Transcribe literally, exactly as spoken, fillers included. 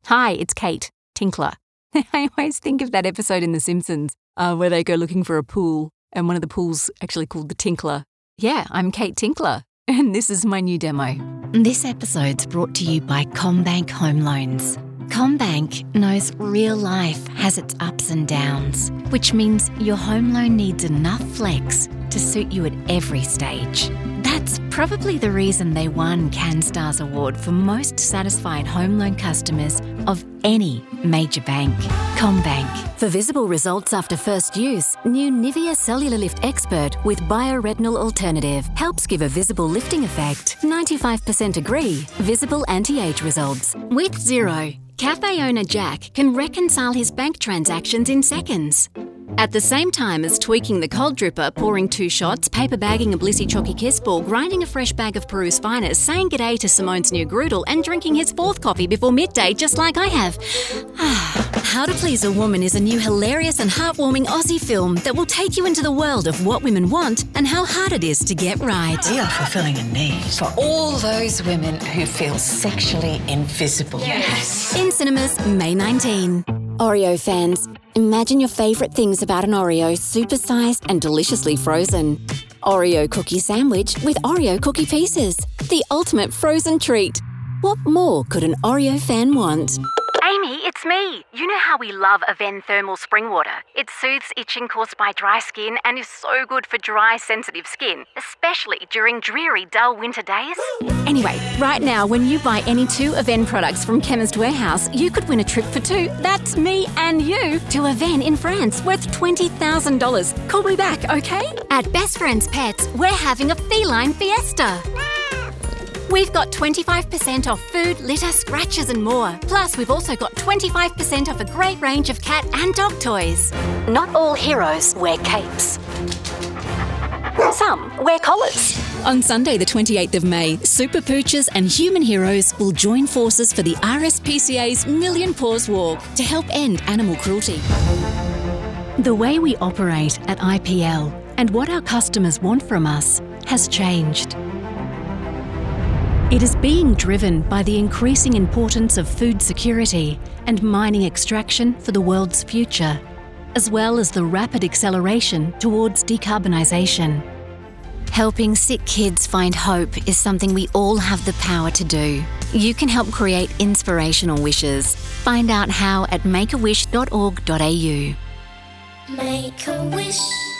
Hi, it's Kate, Tinkler. I always think of that episode in The Simpsons uh, where they go looking for a pool and one of the pools actually called the Tinkler. Yeah, I'm Kate Tinkler and this is my new demo. This episode's brought to you by CommBank Home Loans. CommBank knows real life has its ups and downs, which means your home loan needs enough flex to suit you at every stage. That's probably the reason they won CanStar's award for most satisfied home loan customers of any major bank. CommBank. For visible results after first use, new Nivea Cellular Lift Expert with Bioretinol Alternative helps give a visible lifting effect. ninety-five percent agree. Visible anti-age results. With Zero, cafe owner Jack can reconcile his bank transactions in seconds. At the same time as tweaking the cold dripper, pouring two shots, paper bagging a Blissy Chalky Kiss Ball, grinding a fresh bag of Peru's finest, saying g'day to Simone's new Groodle, and drinking his fourth coffee before midday, just like I have. How to Please a Woman is a new hilarious and heartwarming Aussie film that will take you into the world of what women want and how hard it is to get right. We are fulfilling a need for all those women who feel sexually invisible. Yes. In cinemas, May nineteenth. Oreo fans, imagine your favourite things about an Oreo supersized and deliciously frozen. Oreo cookie sandwich with Oreo cookie pieces. The ultimate frozen treat. What more could an Oreo fan want? Amy, it's me. You know how we love Aven Thermal Spring Water. It soothes itching caused by dry skin and is so good for dry, sensitive skin, especially during dreary, dull winter days. Anyway, right now, when you buy any two Aven products from Chemist Warehouse, you could win a trip for two, that's me and you, to Aven in France, worth twenty thousand dollars. Call me back, okay? At Best Friends Pets, we're having a feline fiesta. We've got twenty-five percent off food, litter, scratches and more. Plus, we've also got twenty-five percent off a great range of cat and dog toys. Not all heroes wear capes. Some wear collars. On Sunday the twenty-eighth of May, Super Poochers and Human Heroes will join forces for the R S P C A's Million Paws Walk to help end animal cruelty. The way we operate at I P L and what our customers want from us has changed. It is being driven by the increasing importance of food security and mining extraction for the world's future, as well as the rapid acceleration towards decarbonisation. Helping sick kids find hope is something we all have the power to do. You can help create inspirational wishes. Find out how at make a wish dot org dot a u. Make a wish.